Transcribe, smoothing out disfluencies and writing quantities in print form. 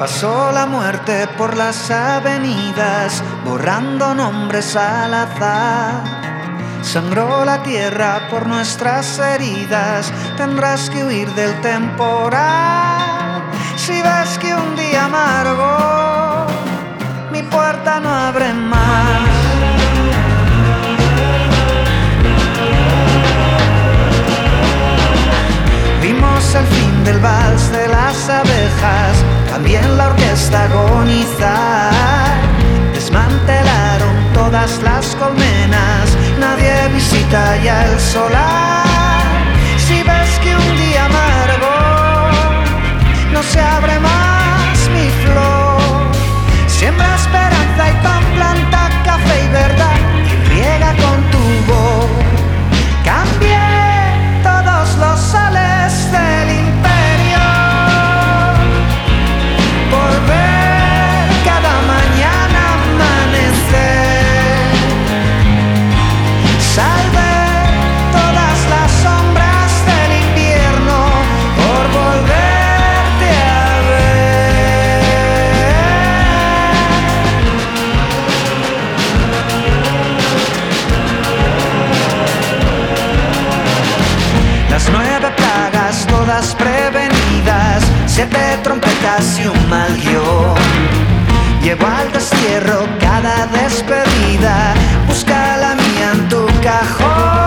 Pasó la muerte por las avenidas, borrando nombres al azar. Sangró la tierra por nuestras heridas, tendrás que huir del temporal. Si ves que un día amargo mi puerta no abre más, vimos el fin del vals de las abejas, también la orquesta agonizar. Desmantelaron todas las colmenas, nadie visita ya el solar. Si ves que un día amargo no se abre más mi flor, siembra esperanza y pan, planta café y verdad y riega con tu voz. Cambié todos los soles del imperio por ver cada mañana amanecer. Salvé todas las sombras del invierno por volverte a ver. Las 9 plagas todas prevenidas, 7 trompetas y un mal guión. Llevo al destierro cada despedida, busca la mía en tu cajón.